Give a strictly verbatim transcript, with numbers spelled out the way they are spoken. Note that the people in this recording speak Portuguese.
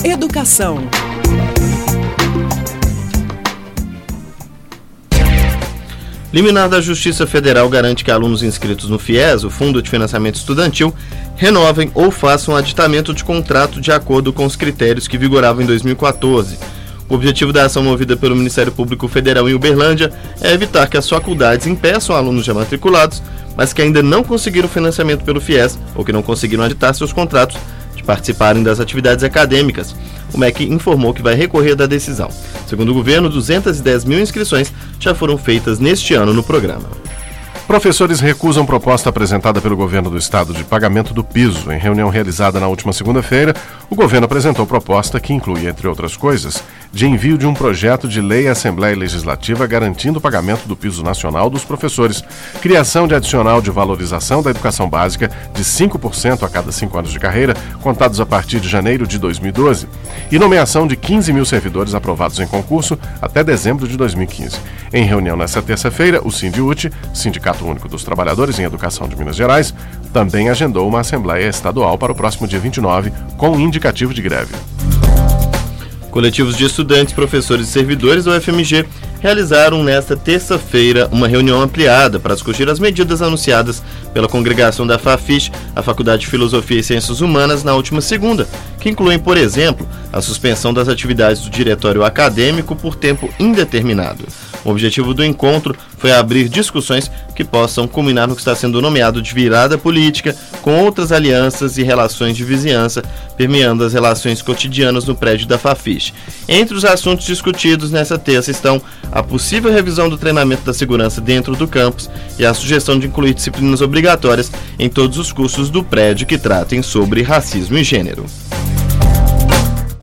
Educação. Liminar da Justiça Federal garante que alunos inscritos no FIES, o Fundo de Financiamento Estudantil, renovem ou façam aditamento de contrato de acordo com os critérios que vigoravam em dois mil e quatorze. O objetivo da ação movida pelo Ministério Público Federal em Uberlândia é evitar que as faculdades impeçam alunos já matriculados, mas que ainda não conseguiram financiamento pelo FIES ou que não conseguiram aditar seus contratos, de participarem das atividades acadêmicas. O M E C informou que vai recorrer da decisão. Segundo o governo, duzentas e dez mil inscrições já foram feitas neste ano no programa. Professores recusam proposta apresentada pelo governo do estado de pagamento do piso. Em reunião realizada na última segunda-feira, o governo apresentou proposta que inclui, entre outras coisas, de envio de um projeto de lei à Assembleia Legislativa garantindo o pagamento do piso nacional dos professores, criação de adicional de valorização da educação básica de cinco por cento a cada cinco anos de carreira, contados a partir de janeiro de dois mil e doze, e nomeação de quinze mil servidores aprovados em concurso até dezembro de dois mil e quinze. Em reunião nesta terça-feira, o Sindiúti, Sindicato Único dos Trabalhadores em Educação de Minas Gerais, também agendou uma Assembleia Estadual para o próximo dia vinte e nove, com indicativo de greve. Coletivos de estudantes, professores e servidores da U F M G realizaram nesta terça-feira uma reunião ampliada para discutir as medidas anunciadas pela congregação da FAFISH, a Faculdade de Filosofia e Ciências Humanas, na última segunda, que incluem, por exemplo, a suspensão das atividades do diretório acadêmico por tempo indeterminado. O objetivo do encontro foi abrir discussões que possam culminar no que está sendo nomeado de virada política, com outras alianças e relações de vizinhança, permeando as relações cotidianas no prédio da FAFISH. Entre os assuntos discutidos nessa terça estão a possível revisão do treinamento da segurança dentro do campus e a sugestão de incluir disciplinas obrigatórias em todos os cursos do prédio que tratem sobre racismo e gênero.